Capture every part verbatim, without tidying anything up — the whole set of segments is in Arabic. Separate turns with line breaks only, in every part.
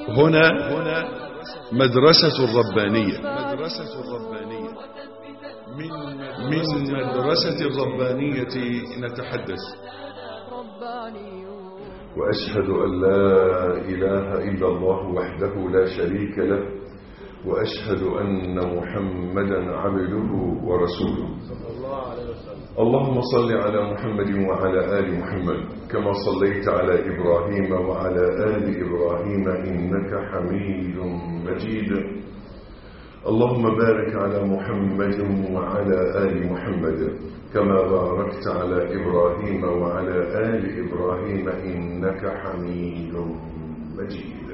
هنا مدرسة الربانية مدرسة الربانية من مدرسة الربانية نتحدث.
وأشهد أن لا إله إلا الله وحده لا شريك له، وأشهد أن محمدا عبده ورسوله. اللهم صل على محمد وعلى آل محمد كما صليت على إبراهيم وعلى آل إبراهيم إنك حميد مجيد. اللهم بارك على محمد وعلى آل محمد كما باركت على إبراهيم وعلى آل إبراهيم إنك حميد مجيد.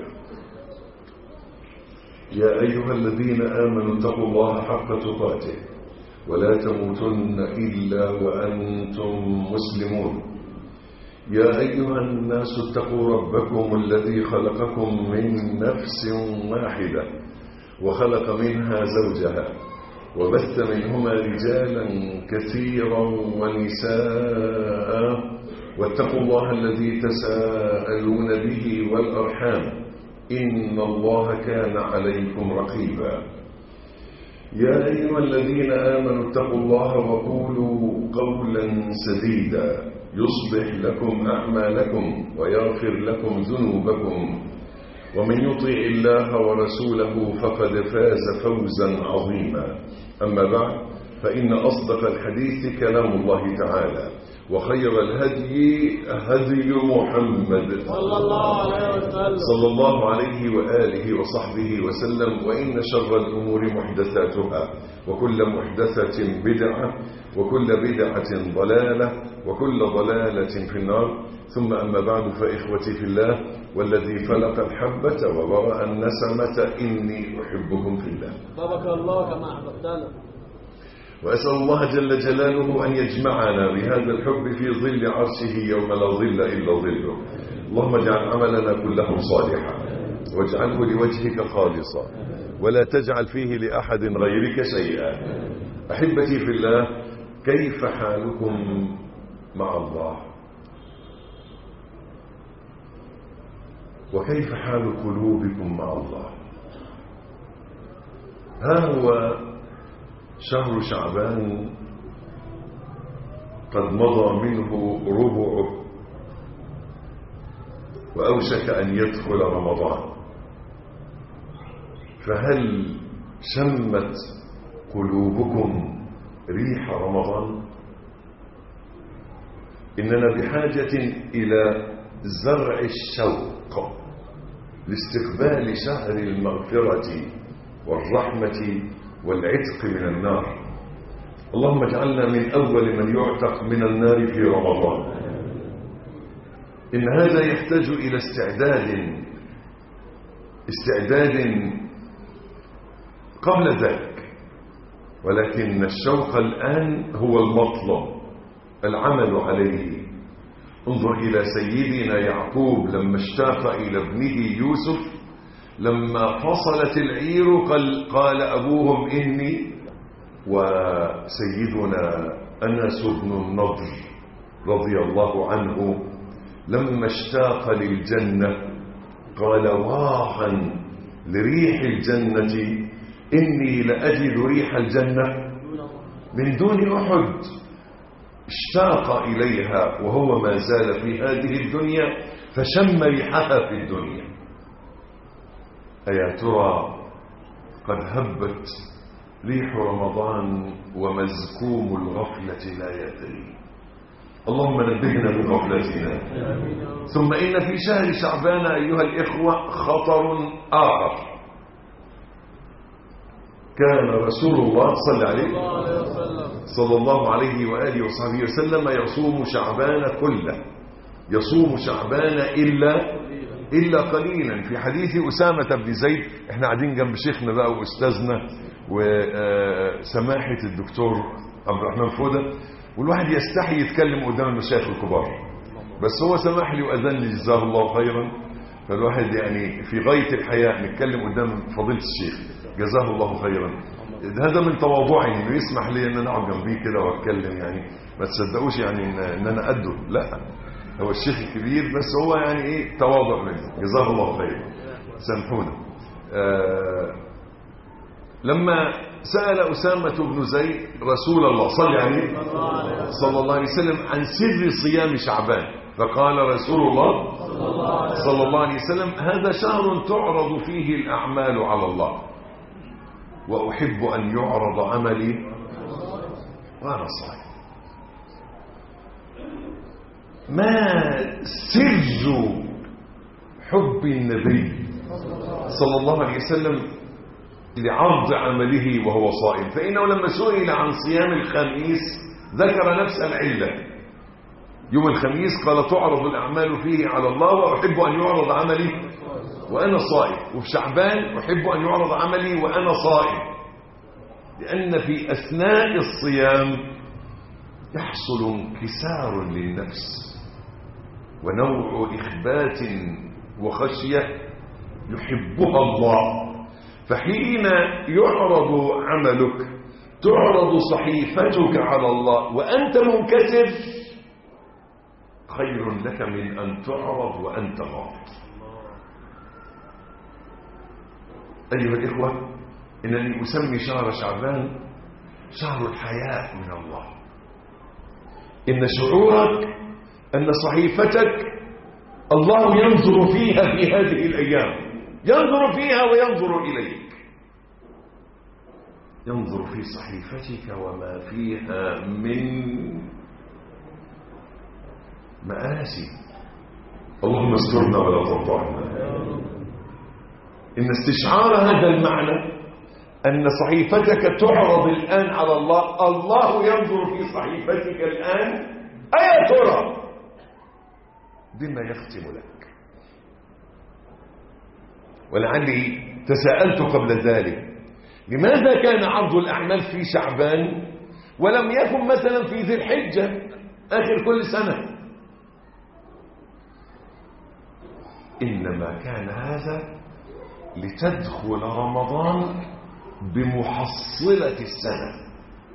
يا أيها الذين آمنوا اتقوا الله حق تقاته ولا تموتن إلا وأنتم مسلمون. يا أيها الناس اتقوا ربكم الذي خلقكم من نفس واحدة وخلق منها زوجها وبث منهما رجالا كثيرا ونساء، واتقوا الله الذي تساءلون به والأرحام إن الله كان عليكم رقيبا. يا أيها الذين آمنوا اتقوا الله وقولوا قولا سديدا يصلح لكم أعمالكم ويغفر لكم ذنوبكم، ومن يطع الله ورسوله فقد فاز فوزا عظيما. أما بعد، فإن أصدق الحديث كلام الله تعالى، وخير الهدي هدي محمد صلى الله عليه وسلم صلى الله عليه وآله وصحبه وسلم. وإن شر الأمور محدثاتها، وكل محدثة بدعة، وكل بدعة ضلالة، وكل ضلالة في النار. ثم أما بعد، فإخوتي في الله والذي فلق الحبة وبرأ النسمة إني أحبكم في الله.
بارك الله كما أحببتنا.
وأسأل الله جل جلاله أن يجمعنا بهذا الحب في ظل عرشه يوم لا ظل إلا ظله. اللهم اجعل عملنا كله صالحا واجعله لوجهك خالصا ولا تجعل فيه لأحد غيرك شيئا. أحبتي في الله، كيف حالكم مع الله؟ وكيف حال قلوبكم مع الله؟ ها هو شهر شعبان قد مضى منه ربعه، وأوشك أن يدخل رمضان. فهل شمت قلوبكم ريح رمضان؟ إننا بحاجة إلى زرع الشوق لاستقبال شهر المغفرة والرحمة والعتق من النار. اللهم اجعلنا من أول من يعتق من النار في رمضان. إن هذا يحتاج إلى استعداد استعداد قبل ذلك، ولكن الشوق الآن هو المطلب، العمل عليه. انظر إلى سيدنا يعقوب لما اشتاق إلى ابنه يوسف، لما فصلت العير قال, قال أبوهم إني. وسيدنا أنس بن النضر رضي الله عنه لما اشتاق للجنة قال واحا لريح الجنة إني لأجد ريح الجنة من دون أحد. اشتاق إليها وهو ما زال في هذه الدنيا فشم ريحها في الدنيا. أيا ترى قد هبت ريح رمضان ومزكوم الغفلة لا يدري. اللهم نبهنا من غفلتنا. ثم إن في شهر شعبان أيها الإخوة خطر آخر. كان رسول الله صلى عليه صلى الله عليه وآله وصحبه وسلم يصوم شعبان كله، يصوم شعبان إلا إلا قليلا. في حديث أسامة بن زيد، احنا قاعدين جنب شيخنا بقى وأستاذنا وسماحة الدكتور عبد الرحمن فودة، والواحد يستحي يتكلم قدام المشايخ الكبار، بس هو سمح لي وأذن لي جزاه الله خيرا. فالواحد يعني في غاية الحياء نتكلم قدام فضيلة الشيخ جزاه الله خيرا. هذا من تواضعي انه يسمح لي ان انا اقعد جنبيه كده واتكلم. يعني ما تصدقوش يعني ان, إن انا قده، لا، هو الشيخ الكبير بس هو يعني ايه تواضع منه جزاه الله خير. سامحونا. آه لما سأل أسامة بن زيد رسول الله صلى عليه صلى الله عليه وسلم عن سر صيام شعبان، فقال رسول الله صلى الله عليه وسلم: هذا شهر تعرض فيه الأعمال على الله، وأحب أن يعرض عملي وأنا صائم. ما سر حب النبي صلى الله عليه وسلم لعرض عمله وهو صائم؟ فإنه لما سئل عن صيام الخميس ذكر نفس العلة. يوم الخميس قال: تعرض الأعمال فيه على الله، وأحب أن يعرض عملي وأنا صائم. وفي شعبان: أحب أن يعرض عملي وأنا صائم، لأن في أثناء الصيام يحصل انكسار للنفس ونوع إخبات وخشية يحبها الله. فحين يعرض عملك، تعرض صحيفتك على الله وأنت منكسر، خير لك من أن تعرض وأنت غاضب. أيها الإخوة، إنني أسمي شهر شعبان شهر الحياء من الله. إن شعورك أن صحيفتك الله ينظر فيها في هذه الأيام، ينظر فيها وينظر إليك، ينظر في صحيفتك وما فيها من مآسي. اللهم استرنا ولا تفضحنا. إن استشعار هذا المعنى أن صحيفتك تعرض الآن على الله، الله ينظر في صحيفتك الآن، أيا ترى بما يختم لك. ولعلي تساءلت قبل ذلك: لماذا كان عرض الأعمال في شعبان ولم يكن مثلا في ذي الحجة آخر كل سنة؟ إنما كان هذا لتدخل رمضان بمحصلة السنة.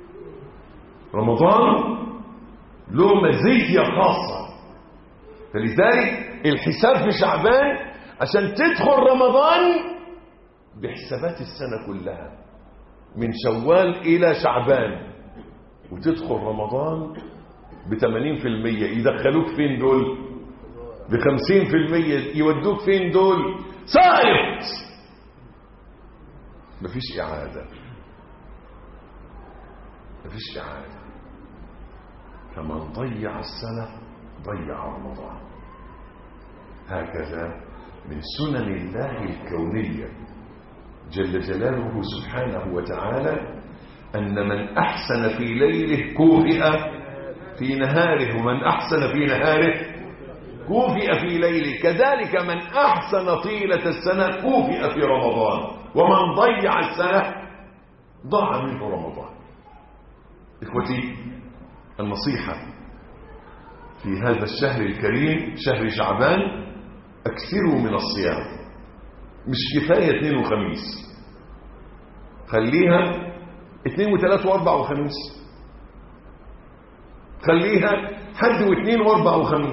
رمضان له مزية خاصة، فلذلك الحساب في شعبان عشان تدخل رمضان بحسابات السنة كلها من شوال إلى شعبان، وتدخل رمضان بثمانين في المية. يدخلوك فين دول؟ بخمسين في المية. يودوك فين دول؟ سائط، مفيش إعادة، مفيش إعادة. فمن ضيع السنة ضيع رمضان. هكذا من سنن الله الكونية جل جلاله سبحانه وتعالى أن من أحسن في ليله كوفئ في نهاره، ومن أحسن في نهاره كوفئ في ليله. كذلك من أحسن طيلة السنة كوفئ في رمضان، ومن ضيع السنة ضاع منه رمضان. إخوتي، النصيحة في هذا الشهر الكريم شهر شعبان: أكثروا من الصيام. مش كفاية اثنين وخميس، خليها اثنين وثلاث واربع وخميس، خليها حد واثنين واربع وخميس.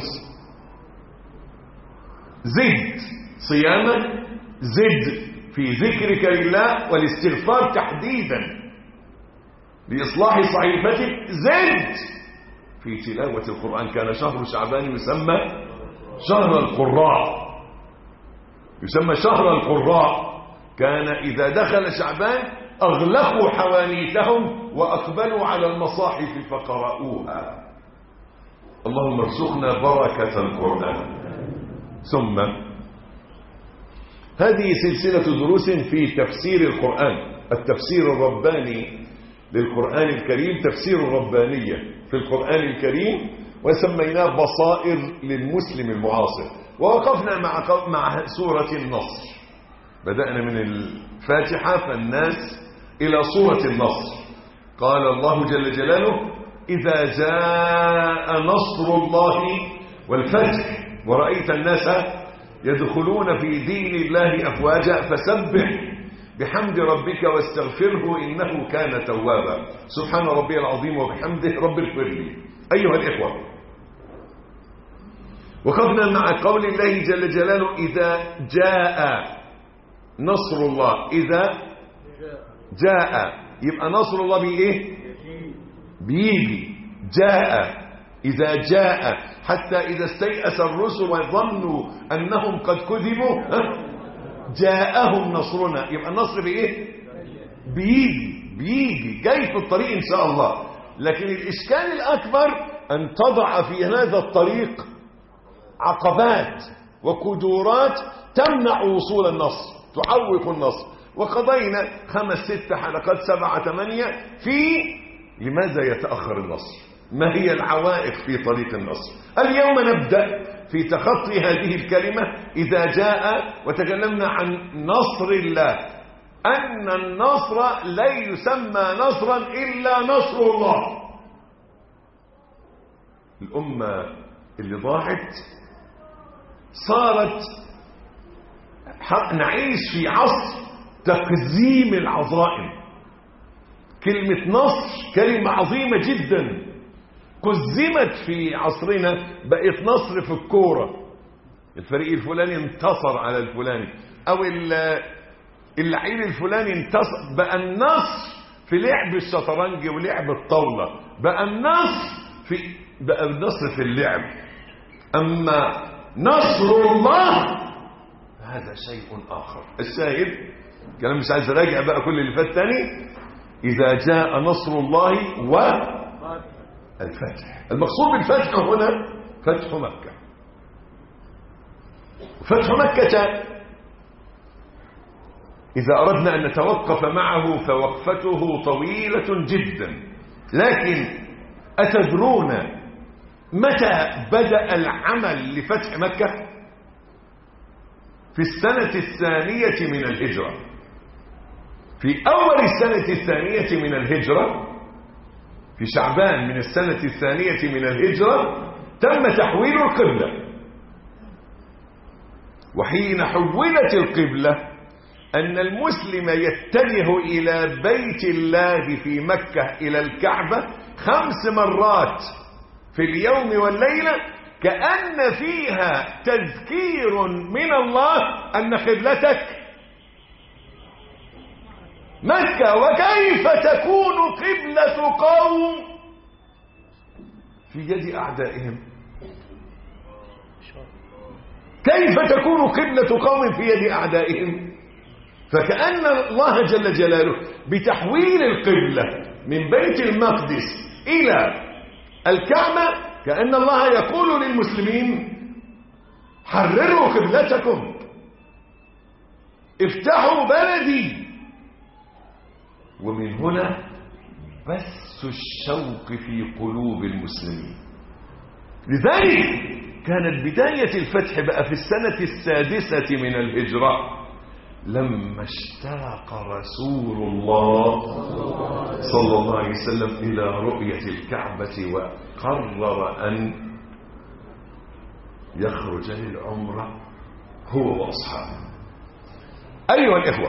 زد صيامك، زد في ذكرك لله والاستغفار تحديدا لإصلاح صحيفتك، زد في تلاوة القرآن. كان شهر شعبان يسمى شهر القراء، يسمى شهر القراء. كان إذا دخل شعبان أغلقوا حوانيتهم وأقبلوا على المصاحف فقرأوها. اللهم ارزقنا بركة القرآن. ثم هذه سلسلة دروس في تفسير القرآن، التفسير الرباني للقرآن الكريم، تفسير الربانية في القرآن الكريم، وسميناه بصائر للمسلم المعاصر. ووقفنا مع مع سورة النصر، بدأنا من الفاتحة فالناس إلى سورة النصر. قال الله جل جلاله: إذا جاء نصر الله والفتح ورأيت الناس يدخلون في دين الله أفواجا فسبح بحمد ربك واستغفره إنه كان توابا. سبحان ربي العظيم وبحمده رب اغفر لي. أيها الإخوة، وقفنا مع قول الله جل جلاله: إذا جاء نصر الله إذا جاء، يبقى نصر الله بإيه؟ بيجي. جاء إذا جاء، حتى إذا استيأس الرسل وظنوا أنهم قد كذبوا جاءهم نصرنا. يبقى النصر بإيه؟ بيجي بيجي جاي في الطريق إن شاء الله. لكن الإشكال الأكبر أن تضع في هذا الطريق عقبات وكدورات تمنع وصول النصر، تعوق النصر. وقضينا خمس ست حلقات سبعة ثمانية في لماذا يتأخر النصر، ما هي العوائق في طريق النصر. اليوم نبدأ في تخطي هذه الكلمة إذا جاء، وتكلمنا عن نصر الله، أن النصر لا يسمى نصرا إلا نصر الله. الأمة اللي ضاعت صارت نعيش في عصر تقزيم العظائم. كلمة نصر كلمة عظيمة جدا، قزمت في عصرنا، بقت نصر في الكورة، الفريق الفلاني انتصر على الفلاني، أو اللعيب الفلاني انتصر. بقى النصر في لعب الشطرنج ولعب الطاولة، بقى النصر في بقى النصر في اللعب. أما نصر الله هذا شيء آخر. الشاهد كلام مش عايز اراجع بقى كل اللي فات تاني. إذا جاء نصر الله والفتح، المقصود بالفتح هنا فتح مكة. فتح مكة إذا أردنا أن نتوقف معه فوقفته طويلة جدا. لكن أتدرون متى بدأ العمل لفتح مكة؟ في السنة الثانية من الهجرة. في أول السنة الثانية من الهجرة، في شعبان من السنة الثانية من الهجرة، تم تحويل القبلة. وحين حولت القبلة أن المسلم يتجه إلى بيت الله في مكة إلى الكعبة خمس مرات في اليوم والليلة، كأن فيها تذكير من الله أن قبلتك مكة. وكيف تكون قبلة قوم في يد أعدائهم؟ كيف تكون قبلة قوم في يد أعدائهم؟ فكأن الله جل جلاله بتحويل القبلة من بيت المقدس إلى الكعبة، كأن الله يقول للمسلمين حرروا قبلتكم، افتحوا بلدي. ومن هنا بث الشوق في قلوب المسلمين. لذلك كانت بداية الفتح بقى في السنة السادسة من الهجرة، لما اشتاق رسول الله صلى الله عليه وسلم إلى رؤية الكعبة، وقرر أن يخرج للعمرة هو وأصحابه. أيها الإخوة،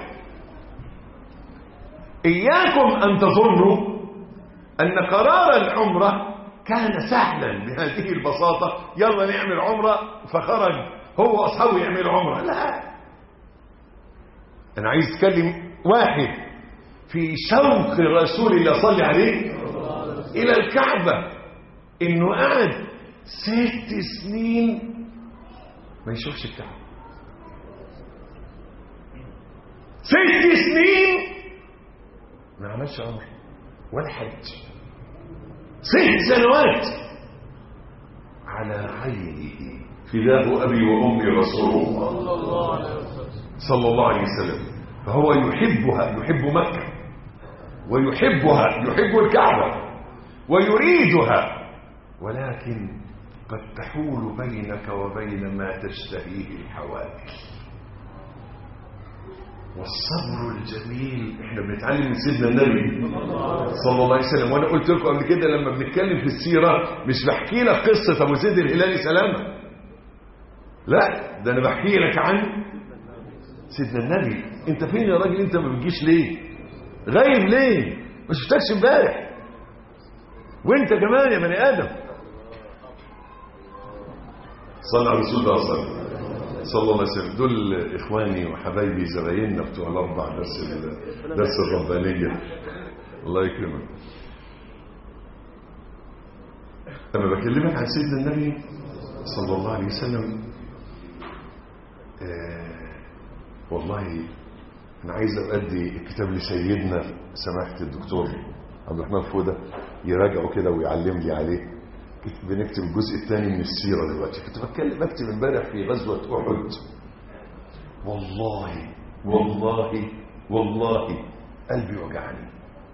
إياكم أن تظنوا أن قرار العمرة كان سهلا بهذه البساطة، يلا نعمل عمرة فخرج هو وأصحابه يعمل عمرة. لا، أنا عايز أتكلم واحد في شوق رسول الله صلى عليه إلى الكعبة، إنه قعد ست سنين ما يشوفش الكعبة. ست سنين ما عملش عمر ولا حج. ست سنوات على عينه فداه أبي وأمي رسول الله صلى الله عليه وسلم. فهو يحبها، يحب مكة ويحبها، يحب الكعبة ويريدها، ولكن قد تحول بينك وبين ما تشتهيه الحوادث. والصبر الجميل احنا بنتعلم من سيدنا النبي صلى الله عليه وسلم. وانا قلت لكم قبل كده لما بنتكلم في السيرة مش بحكي لك قصة ابو زيد الهلالي سلامة، لا، ده انا بحكي لك عن سيدنا النبي. انت فين يا راجل؟ انت ما بتجيش ليه؟ غايب ليه؟ ما شفتكش امبارح. وانت كمان يا بني ادم. صلى على رسول الله صلى صلى الله عليه وسلم. دول إخواني وحبايبي زبايننا بتوع الأربع درس درس الربانية. الله يكرمك. أنا بكلمك عن سيدنا النبي صلى الله عليه وسلم. آه والله أنا عايز أؤدي الكتاب لسيدنا سماحة الدكتور عبد الرحمن فودة يراجعه كده ويعلم لي عليه. كنت بنكتب الجزء الثاني من السيرة دلوقتي. كنت بتكلم بكتب امبارح في غزوة أحد. والله والله والله قلبي وجعني،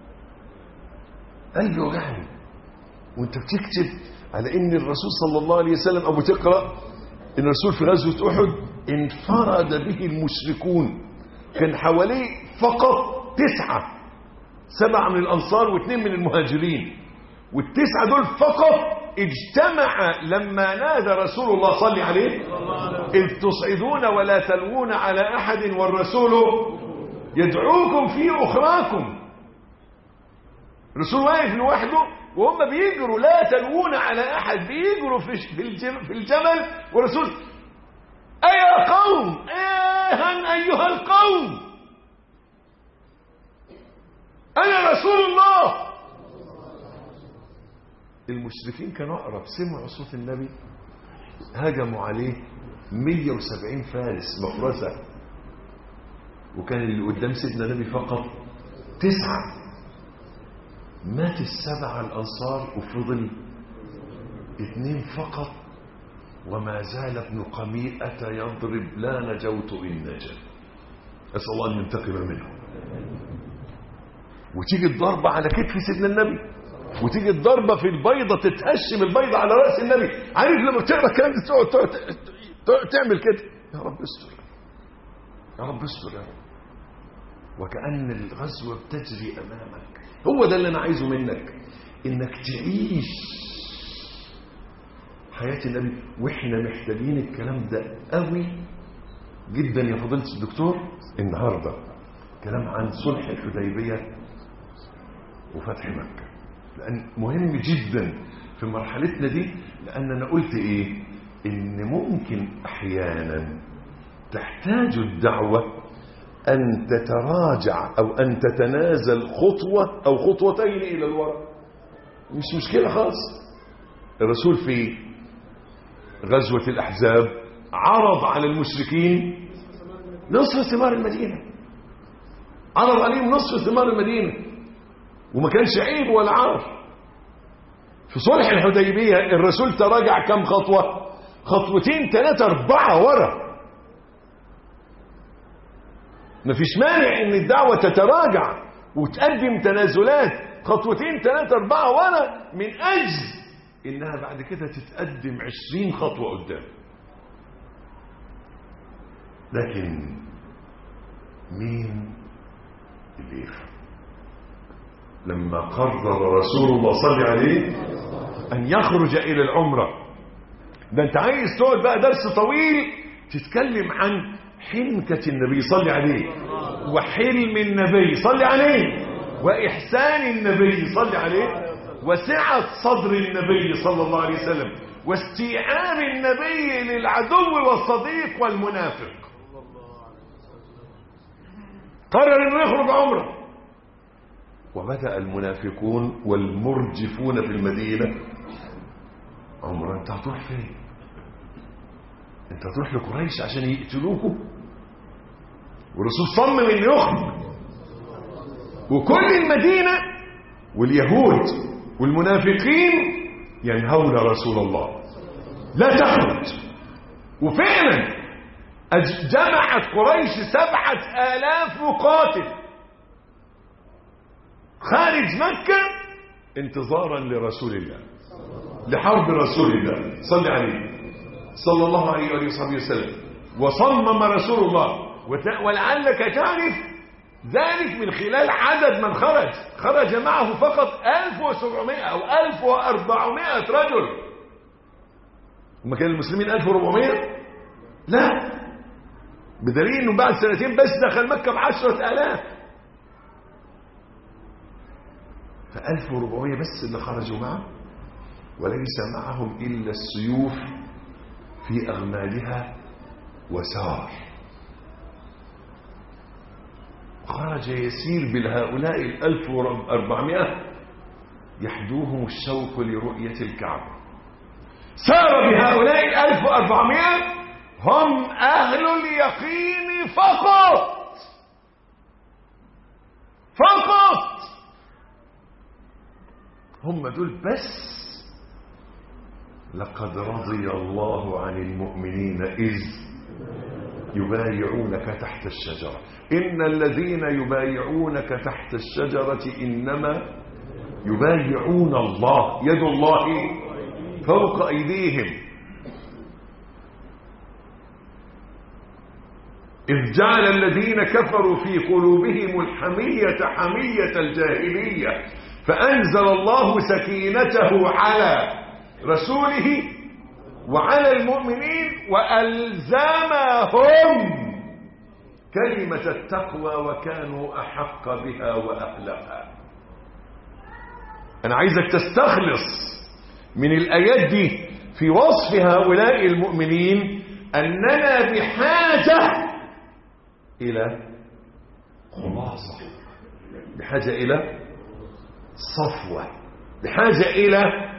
قلبي وجعني. وانت بتكتب على ان الرسول صلى الله عليه وسلم او بتقرأ ان الرسول في غزوة أحد انفرد به المشركون، كان حواليه فقط تسعة، سبعة من الأنصار واثنين من المهاجرين، والتسعة دول فقط اجتمع لما نادى رسول الله صلى عليه إذ تصعدون ولا تلوون على أحد والرسول يدعوكم في أخراكم. الرسول واقف لوحده وهم بيجروا لا تلوون على أحد، بيجروا في الجمل، والرسول أيها قوم أيها أيها القوم أنا رسول الله. المشركين كانوا أقرب، سمعوا صوت النبي هجموا عليه مية وسبعين فارس مفرسة، وكان اللي قدام سيدنا النبي فقط تسعة. مات السبعة الأنصار وفضل اثنين فقط، وما زال ابن قميئة يضرب لا نجوت إن نجا. أسأل الله أن ينتقم منه. وتيجي الضربة على كتف سيدنا النبي، وتيجي الضربة في البيضة تتهشم البيضة على رأس النبي. عارف لما بتقرأ الكلام ده تقعد تقعد تعمل كده، يا رب استر يا رب استر يا رب، وكأن الغزوة بتجري أمامك. هو ده اللي أنا عايزه منك، إنك تعيش حياة النبي. وإحنا محتاجين الكلام ده قوي جدا يا فضيلة الدكتور. النهاردة كلام عن صلح الحديبية وفتح مكة، لأن مهم جدا في مرحلتنا دي. لأن أنا قلت إيه؟ إن ممكن أحيانا تحتاج الدعوة أن تتراجع أو أن تتنازل خطوة أو خطوتين إلى الوراء، مش مشكلة خالص. الرسول في غزوة الأحزاب عرض على المشركين نصف ثمار المدينة، عرض عليهم نصف ثمار المدينة، وما كانش عيب ولا عار. في صلح الحديبية الرسول تراجع كم خطوة؟ خطوتين ثلاثة أربعة ورا. مفيش مانع ان الدعوة تتراجع وتقدم تنازلات خطوتين ثلاثة أربعة ورا، من أجل إنها بعد كده تتقدم عشرين خطوة قدام. لكن مين اللي يفهم؟ لما قرر رسول الله صلى عليه أن يخرج إلى العمرة، ده أنت عايز تقعد بقى درس طويل تتكلم عن حنكة النبي صلى عليه، وحلم النبي صلى عليه، وإحسان النبي صلى عليه، وسعة صدر النبي صلى الله عليه وسلم، واستيعاب النبي للعدو والصديق والمنافق. قرر انه يخرج عمره، وبدأ المنافقون والمرجفون في المدينة عمره. انت هتروح فين؟ انت هتروح لقريش عشان يقتلوكوا؟ والرسول صمم انه يخرج، وكل المدينة واليهود والمنافقين ينهون رسول الله لا تخرج. وفعلا جمعت قريش سبعة آلاف مقاتل خارج مكة انتظارا لرسول الله، لحرب رسول الله صلى عليه صلى الله عليه وآله وصحبه وسلم. وصمم رسول الله، ولعلك تعرف ذلك من خلال عدد من خرج. خرج معه فقط ألف وسبعمائة أو ألف وأربعمائة رجل. وما كان المسلمين ألف وأربعمائة؟ لا، بدليل أنه بعد سنتين بس دخل مكة بعشرة آلاف. فألف وأربعمائة بس اللي خرجوا معه، وليس معهم إلا السيوف في أغمالها وسار، خرج يسير بهؤلاء الألف وأربعمائة يحدوهم الشوق لرؤية الكعبة. سار بهؤلاء الألف وأربعمائة هم أهل اليقين فقط فقط، هم دول بس. لقد رضي الله عن المؤمنين إذ يبايعونك تحت الشجرة. إن الذين يبايعونك تحت الشجرة إنما يبايعون الله، يد الله فوق أيديهم. إذ جعل الذين كفروا في قلوبهم الحمية حمية الجاهلية فأنزل الله سكينته على رسوله وعلى المؤمنين وألزمهم كلمة التقوى وكانوا أحق بها وأهلها. أنا عايزك تستخلص من الآيات دي في وصف هؤلاء المؤمنين أننا بحاجة إلى خلاصة، بحاجة إلى صفوة، بحاجة إلى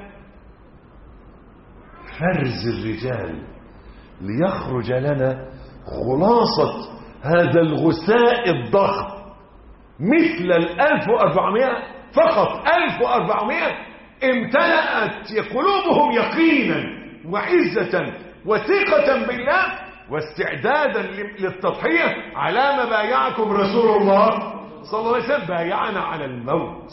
فرز الرجال ليخرج لنا خلاصة هذا الغثاء الضخم مثل الألف وأربعمائة فقط. ألف وأربعمائة امتلأت قلوبهم يقينا وعزة وثقة بالله واستعدادا للتضحية على ما بايعكم رسول الله صلى الله عليه وسلم. بايعنا على الموت.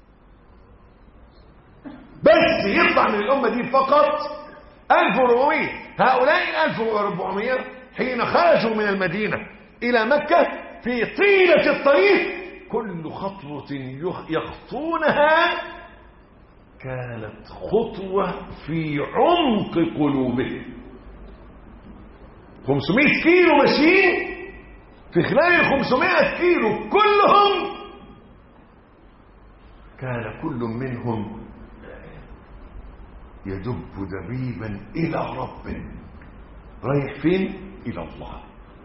بس يطلع من الأمة دي فقط ألف وأربعمائة. هؤلاء الألف وأربعمائة حين خرجوا من المدينة إلى مكة في طيلة الطريق كل خطوة يخطونها كانت خطوة في عمق قلوبهم. خمسمائة كيلو ماشيين، في خلال الخمسمائة كيلو كلهم كان كل منهم يدب دبيبا إلى رب. رايح فين؟ إلى الله،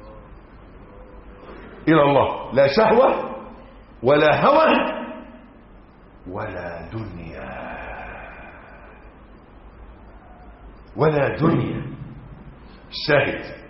إلى الله. لا شهوة ولا هوى ولا دنيا ولا دنيا. الشاهد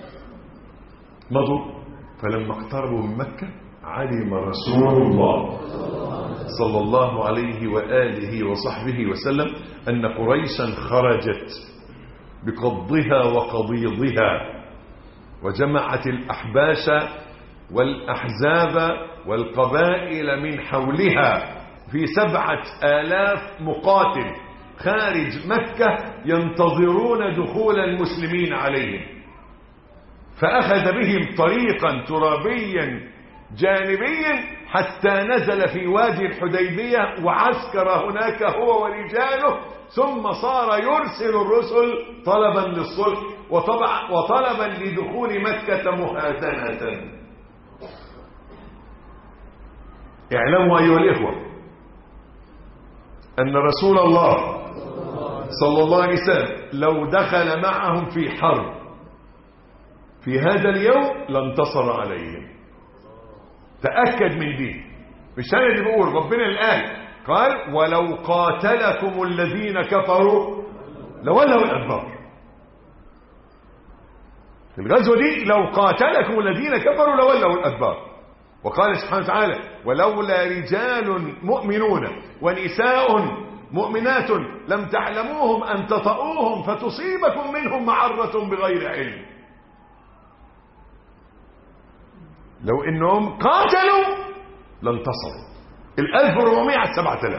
مضوا، فلما اقتربوا من مكة علم رسول الله صلى الله عليه وآله وصحبه وسلم أن قريشا خرجت بقضها وقضيضها وجمعت الأحباش والأحزاب والقبائل من حولها في سبعة آلاف مقاتل خارج مكة ينتظرون دخول المسلمين عليهم. فأخذ بهم طريقا ترابيا جانبيا حتى نزل في وادي الحديبية وعسكر هناك هو ورجاله، ثم صار يرسل الرسل طلبا للصلح وطلبا لدخول مكة مهادنة. اعلموا أيها الإخوة أن رسول الله صلى الله عليه وسلم لو دخل معهم في حرب في هذا اليوم لانتصر عليهم. تأكد من دي، مش أنا اللي بقول، ربنا الآن قال ولو قاتلكم الذين كفروا لولوا الأدبار. في الغزوة دي لو قاتلكم الذين كفروا لولوا الأدبار. وقال سبحانه وتعالى ولولا رجال مؤمنون ونساء مؤمنات لم تعلموهم أن تطؤوهم فتصيبكم منهم معرة بغير علم. لو إنهم قاتلوا لانتصروا. الألف وأربعمائة على سبعة آلاف.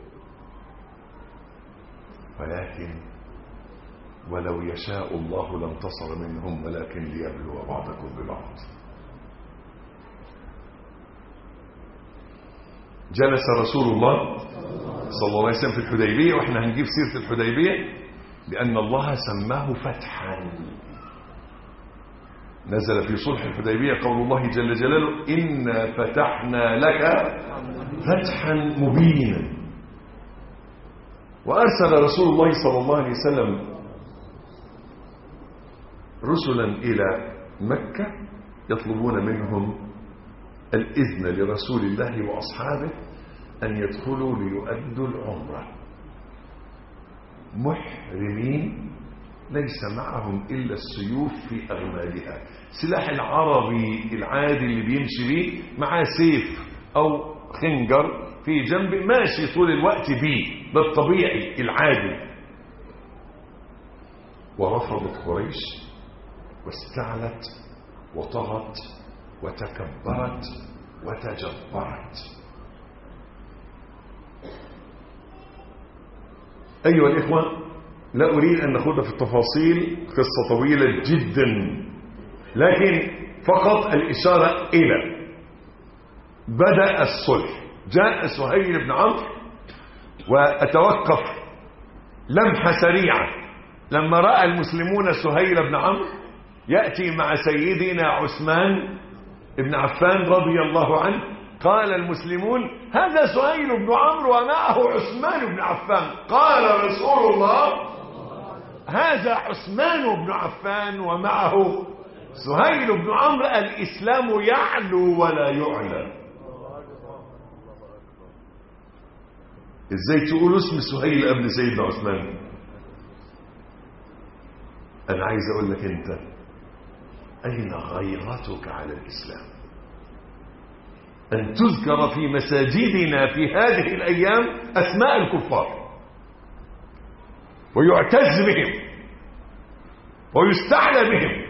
ولكن ولو يشاء الله لانتصر منهم ولكن ليبلو بعضكم ببعض. جلس رسول الله صلى الله عليه وسلم في الحديبية، واحنا هنجيب سيرة الحديبية لأن الله سماه فتحا. نزل في صلح الحديبية قول الله جل جلاله إنا فتحنا لك فتحا مبينا. وأرسل رسول الله صلى الله عليه وسلم رسلا إلى مكة يطلبون منهم الإذن لرسول الله وأصحابه أن يدخلوا ليؤدوا العمرة محرمين، ليس معهم إلا السيوف في أغمادها. سلاح العربي العادي اللي بيمشي بيه معاه سيف أو خنجر في جنبه ماشي طول الوقت بيه، ده الطبيعي العادي. ورفضت قريش واستعلت وطغت وتكبرت وتجبرت. أيها الإخوة، لا أريد أن نخوض في التفاصيل، قصة طويلة جدا، لكن فقط الإشارة إلى بدأ الصلح. جاء سهيل بن عمرو، وأتوقف لمحة سريعة لما رأى المسلمون سهيل بن عمرو يأتي مع سيدنا عثمان بن عفان رضي الله عنه، قال المسلمون: هذا سهيل بن عمرو ومعه عثمان بن عفان. قال رسول الله: هذا عثمان بن عفان ومعه سهيل بن عمرو. الإسلام يعلو ولا يعلى. ازاي تقولوا اسم سهيل قبل سيدنا عثمان؟ انا عايز اقول لك، انت اين غيرتك على الاسلام؟ ان تذكر في مساجدنا في هذه الايام اسماء الكفار ويعتز بهم ويستعلى بهم.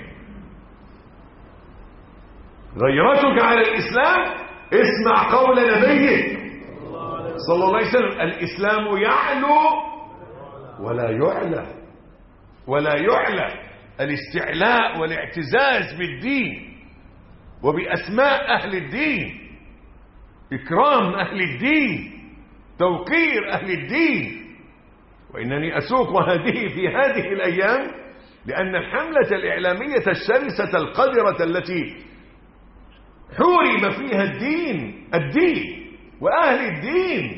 غيرتك على الاسلام، اسمع قول نبيك صلى الله عليه وسلم: الإسلام يعلو ولا يعلى. ولا يعلى الاستعلاء والاعتزاز بالدين وبأسماء أهل الدين، إكرام أهل الدين، توقير أهل الدين. وإنني أسوق هذه في هذه الأيام لأن الحملة الإعلامية الشرسة القذرة التي حورم فيها الدين الدين وأهل الدين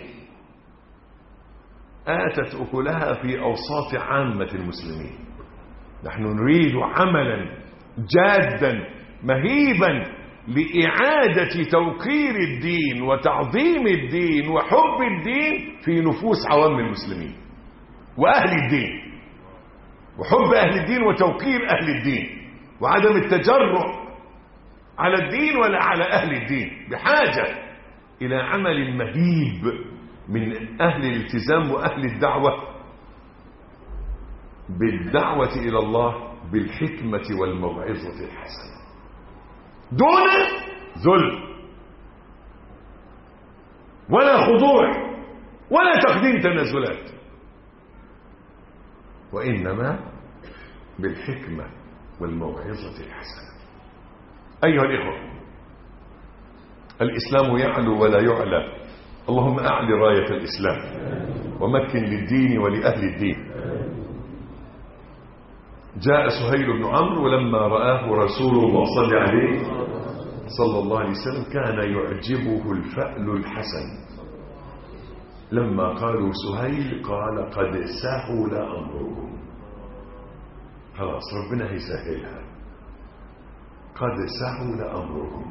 آتت أكلها في أوساط عامة المسلمين. نحن نريد عملا جادا مهيبا لإعادة توقير الدين وتعظيم الدين وحب الدين في نفوس عوام المسلمين وأهل الدين، وحب أهل الدين وتوقير أهل الدين وعدم التجرؤ على الدين ولا على أهل الدين. بحاجة إلى عمل مهيب من أهل الالتزام وأهل الدعوة بالدعوة إلى الله بالحكمة والموعظة الحسنة دون ذل ولا خضوع ولا تقديم تنازلات، وإنما بالحكمة والموعظة الحسنة. أيها الإخوة، الإسلام يعلو ولا يعلى. اللهم أعل راية الإسلام ومكن للدين ولأهل الدين. جاء سهيل بن عمرو، ولما رآه رسول الله صلى عليه صلى الله عليه وسلم كان يعجبه الفأل الحسن. لما قالوا سهيل قال: قد سهل أمركم. خلاص ربنا هيسهلها. قد سهل أمركم.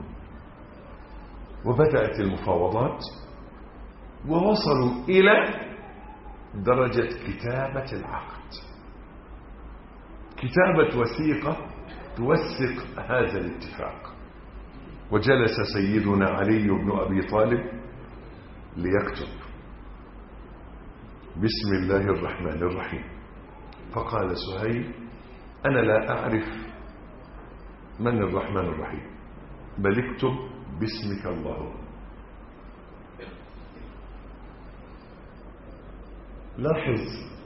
وبدأت المفاوضات ووصلوا إلى درجة كتابة العقد، كتابة وثيقة توثق هذا الاتفاق. وجلس سيدنا علي بن أبي طالب ليكتب: بسم الله الرحمن الرحيم. فقال سهيل: أنا لا أعرف من الرحمن الرحيم، بل اكتب باسمك اللهم. لاحظ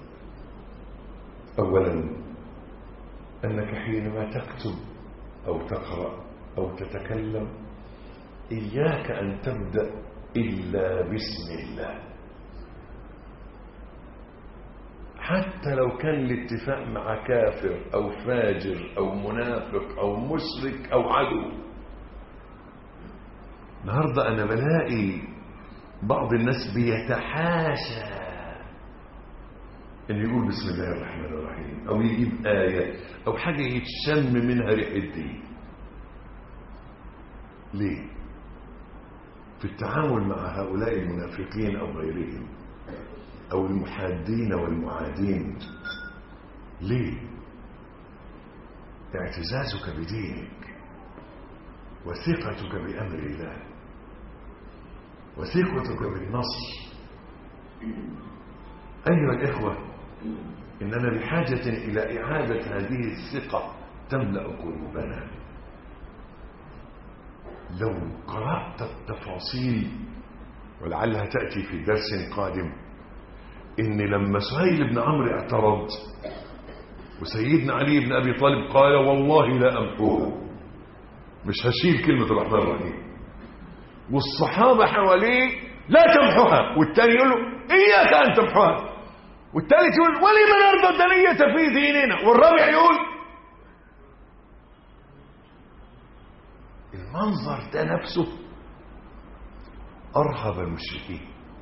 أولا أنك حينما تكتب أو تقرأ أو تتكلم إياك أن تبدأ إلا باسم الله، حتى لو كان الاتفاق مع كافر أو فاجر أو منافق أو مشرك أو عدو. النهاردة أنا بلاقي بعض الناس بيتحاشى أن يقول بسم الله الرحمن الرحيم، أو يجيب آية أو حاجة يتشم منها ريح الدين. ليه؟ في التعامل مع هؤلاء المنافقين أو غيرهم أو المحادين والمعادين، ليه؟ اعتزازك بدينك وثقتك بأمر الله وثقتك بالنصر. أيها الإخوة، إننا بحاجة إلى إعادة هذه الثقة تملأ قلوبنا. لو قرأت التفاصيل، ولعلها تأتي في درس قادم، إن لما سهيل بن عمرو اعترض وسيدنا علي بن أبي طالب قال والله لا أمحوها، مش هشيل كلمة الرحمن الرحيم، والصحابة حواليه لا تمحوها، والتاني يقول له إياك أن تمحوها، والثالث يقول ولمن نرضى الدنية في ديننا، والرابع يقول. المنظر ده نفسه أرهب المشركين،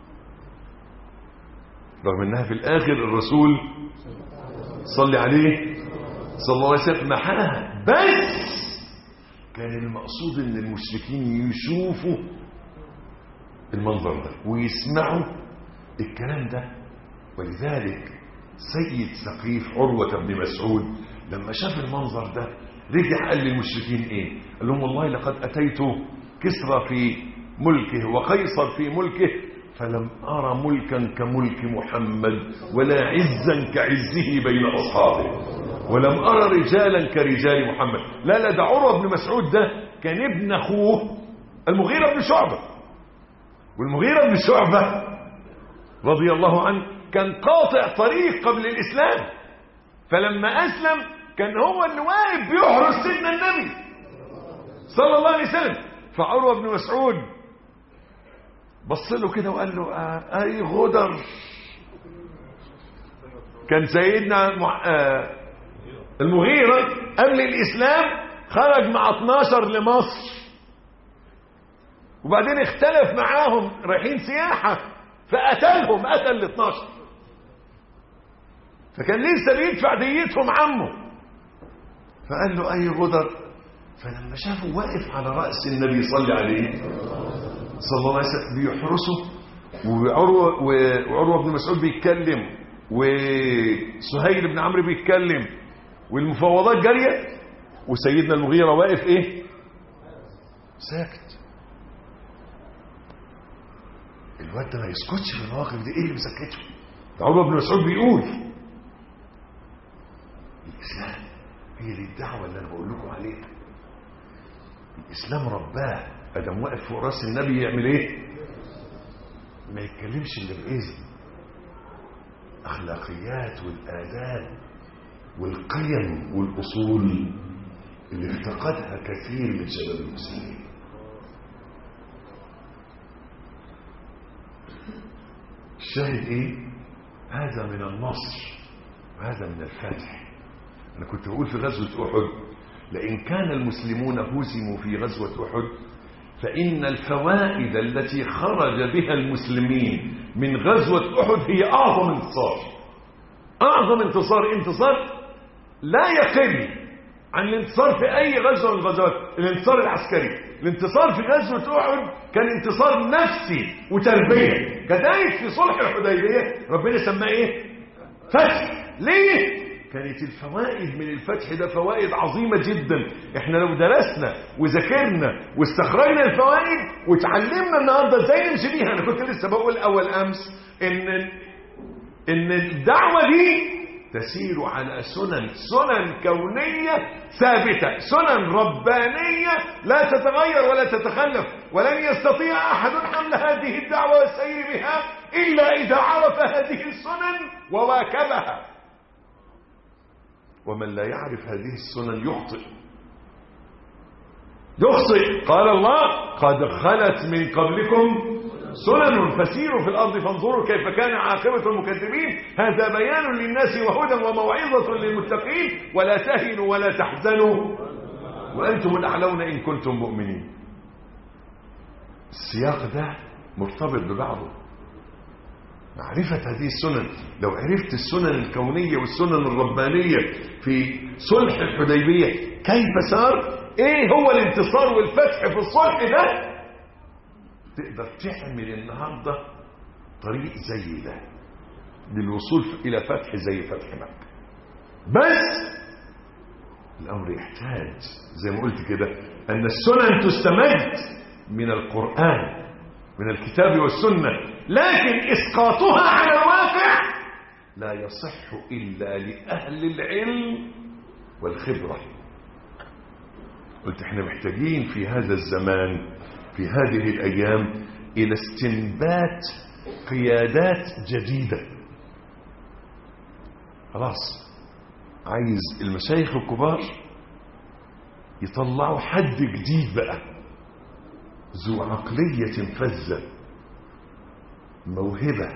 رغم أنها في الآخر الرسول صلى عليه صلى الله عليه وسلم محاها، بس كان المقصود أن المشركين يشوفوا المنظر ده ويسمعوا الكلام ده. ولذلك سيد ثقيف عروة بن مسعود لما شاف المنظر ده رجع قال للمشركين ايه؟ قال لهم والله لقد اتيت كسرى في ملكه وقيصر في ملكه فلم ارى ملكا كملك محمد ولا عزا كعزه بين اصحابه ولم ارى رجالا كرجال محمد. لا لا، ده عروة بن مسعود ده كان ابن اخوه المغيرة بن شعبة، والمغيرة بن شعبة رضي الله عنه كان قاطع طريق قبل الاسلام، فلما اسلم كان هو اللي واقف بيحرس سيدنا النبي صلى الله عليه وسلم. فعروة بن مسعود بص له كده وقال له آه اي غدر. كان سيدنا المغيرة قبل الاسلام خرج مع اتناشر لمصر، وبعدين اختلف معاهم رايحين سياحة فقتلهم، قتل ال اتناشر، فكان لسه بيدفع ديتهم عمه، فقال له اي غدر. فلما شافه واقف على رأس النبي صلى عليه صلى الله عليه وسلم بيحرسه، وعروة, وعروة بن مسعود بيتكلم وسهيل بن عمرو بيتكلم والمفاوضات جارية، وسيدنا المغيرة واقف ايه؟ ساكت. الواد ده ما يسكتش في المواقف دي، ايه اللي مسكته؟ عروة بن مسعود بيقول الإسلام هي دي الدعوة اللي أنا بقول لكم عليها. الإسلام رباه، أدم واقف فوق راس النبي يعمل إيه؟ ما يتكلمش إلا بإذن. أخلاقيات والآداب والقيم والأصول اللي افتقدها كثير من شباب المسلمين. الشاهد إيه؟ هذا من النصر وهذا من الفتح. أنا كنت بقول في غزوة أحد لئن كان المسلمون هزموا في غزوة أحد فإن الفوائد التي خرج بها المسلمين من غزوة أحد هي أعظم انتصار. أعظم انتصار، انتصار لا يقل عن الانتصار في أي غزوة من الغزوات، الانتصار العسكري. الانتصار في غزوة أحد كان انتصار نفسي وتربية. كذلك في صلح الحديبية ربنا سماه إيه؟ فتح. ليه؟ كانت الفوائد من الفتح ده فوائد عظيمة جدا. احنا لو درسنا وذاكرنا واستخرجنا الفوائد وتعلمنا النهاردة ازاي نمشي بيها. انا كنت لسه بقول اول امس ان ان الدعوة دي تسير على سنن سنن كونية ثابتة، سنن ربانية لا تتغير ولا تتخلف، ولن يستطيع احد حمل هذه الدعوة والسير بها الا اذا عرف هذه السنن وواكبها. ومن لا يعرف هذه السنن يخطئ يخطئ. قال الله قد خلت من قبلكم سنن فسيروا في الأرض فانظروا كيف كان عاقبة المكذبين. هذا بيان للناس وهدى وموعظة للمتقين ولا تهنوا ولا تحزنوا وأنتم الأعلون إن كنتم مؤمنين. السياق ده مرتبط ببعضه. معرفة هذه السنن، لو عرفت السنن الكونية والسنن الربانية في صلح الحديبية كيف سار ايه هو الانتصار والفتح في الصلح ده؟ تقدر تعمل النهارده طريق زي ده للوصول الى فتح زي فتح مكة. بس الامر يحتاج زي ما قلت كده ان السنن تستمد من القرآن من الكتاب والسنة، لكن اسقاطها على الواقع لا يصح الا لاهل العلم والخبرة. قلت احنا محتاجين في هذا الزمان في هذه الايام الى استنبات قيادات جديدة. خلاص عايز المشايخ الكبار يطلعوا حد جديد بقى ذو عقلية فذة، موهبة،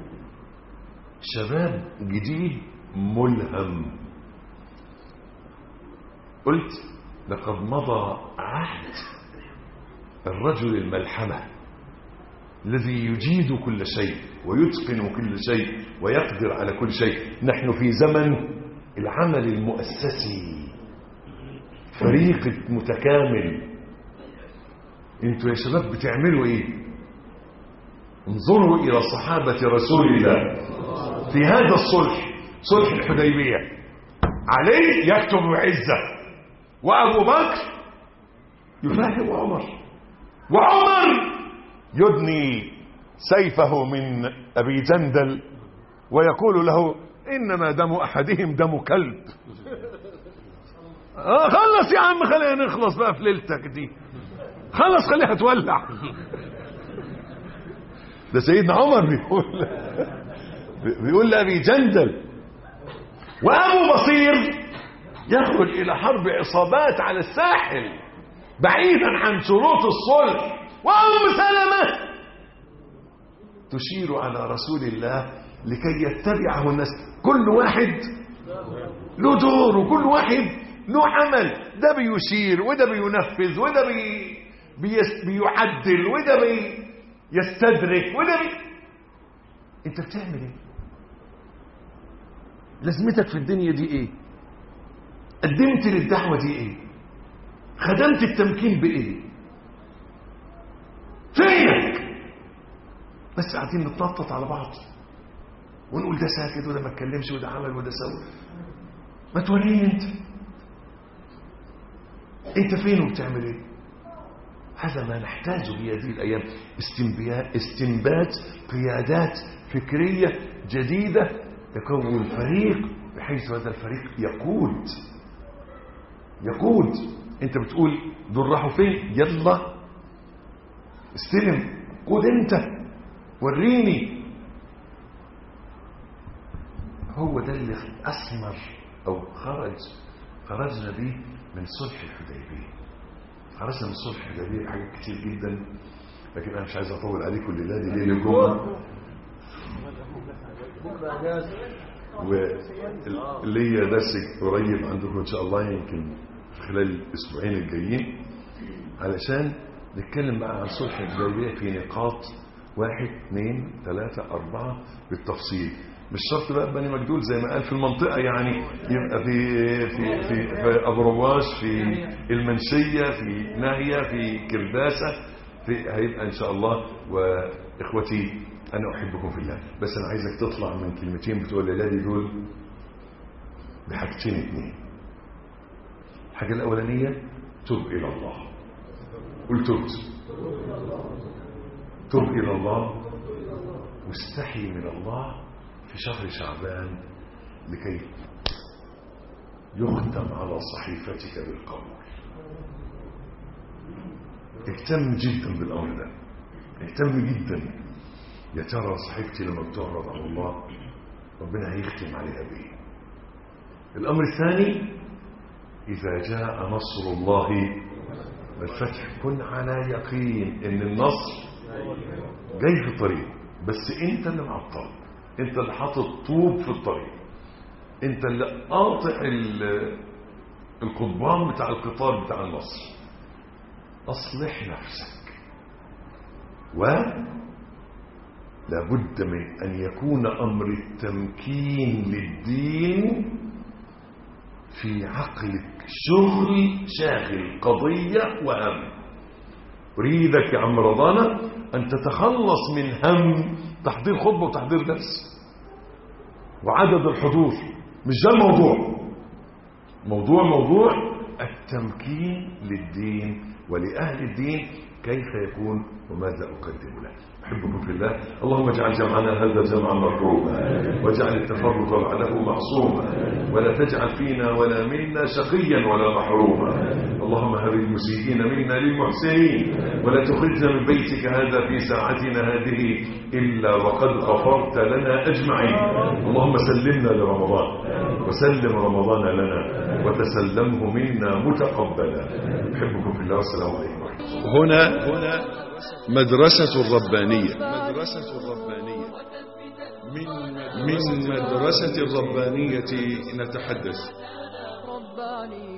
شباب جديد ملهم. قلت لقد مضى عهد الرجل الملحمة الذي يجيد كل شيء ويتقن كل شيء ويقدر على كل شيء. نحن في زمن العمل المؤسسي، فريق متكامل. انتوا يا شباب بتعملوا ايه؟ انظروا الى صحابة رسول الله في هذا الصلح، صلح الحديبية. علي يكتب بعزة، وابو بكر يفهم عمر، وعمر يدني سيفه من ابي جندل ويقول له انما دم احدهم دم كلب. آه خلص يا عم، خلينا نخلص بقى في ليلتك دي، خلص خليها تولع. ده سيدنا عمر بيقول بيقول لأبي جندل. وأبو بصير يخرج إلى حرب عصابات على الساحل بعيدا عن شروط الصلح، وأم سلمة تشير على رسول الله لكي يتبعه الناس. كل واحد له دور وكل واحد له عمل، ده بيشير وده بينفذ وده بي بيس بيعدل وده بيستدرك وده بي... انت بتعمل ايه؟ لازمتك في الدنيا دي ايه؟ قدمت للدعوة دي ايه؟ خدمت التمكين بايه؟ فينك؟ بس قاعدين نتنطط على بعض ونقول ده ساكت وده ما اتكلمش وده عمل وده سوى. ما توريني انت انت فين وبتعمل ايه؟ هذا ما نحتاجه في هذه الايام، استنبات قيادات فكرية جديدة يكون فريق بحيث هذا الفريق يقود يقود انت بتقول دول راحوا فين؟ يلا استلم، قود انت، وريني. هو ده اللي اثمر او خرج خرجنا به من صلح الحديبية. خرجنا من صلح الحديبية حاجات كتير جدا، لكن انا مش عايز اطول عليكم الليله دي، ليله الجمعه واللي هي درس قريب عندكم ان شاء الله، يمكن في خلال الاسبوعين الجايين، علشان نتكلم بقى عن صلح الحديبية في نقاط واحد اثنين ثلاثة أربعة بالتفصيل. مش شرط بقى بني مجدول زي ما قال في المنطقة، يعني يبقى في في في, في أبو رواش، في المنشية، في ناهية، في كرداسة، في هيبقى إن شاء الله. وإخوتي أنا أحبكم في الله، بس أنا عايزك تطلع من كلمتين بتوع الليلة دي دول بحاجتين اتنين. الحاجة الأولانية تب إلى الله. قل تبت، تب إلى الله واستحي من الله في شهر شعبان لكي يختم على صحيفتك بالقبول. اهتم جدا بالأمر ده، اهتم جدا. يا ترى صحيفتي لما بتعرض على الله ربنا هيختم عليها بيه. الأمر الثاني إذا جاء نصر الله والفتح كن على يقين إن النصر جاي في الطريق، بس أنت اللي معطل، أنت اللي حاطط طوب في الطريق، أنت اللي قاطع القضبان بتاع القطار بتاع النصر. أصلح نفسك. و لابد من أن يكون أمر التمكين للدين في عقلك شغل شاغل، قضية وهم. أريدك يا عم رضانا أن تتخلص من هم تحضير خطبة وتحضير درس وعدد الحضور. مش ده الموضوع. موضوع موضوع التمكين للدين ولأهل الدين، كيف يكون وماذا أقدم له. أحبكم في الله. اللهم اجعل جمعنا هذا جمعا مرحوما، واجعل التفرق بعده معصوما، ولا تجعل فينا ولا منا شقيا ولا محروما. اللهم هب المسيئين منا للمحسنين، ولا تخرجنا من بيتك هذا في ساعتنا هذه إلا وقد غفرت لنا أجمعين. اللهم سلمنا لرمضان، وسلم رمضان لنا، وتسلمه منا متقبلا. أحبكم في الله، والسلام عليكم ورحمة الله.
هنا هنا مدرسة الربانية. مدرسة الربانية من مدرسة الربانية نتحدث.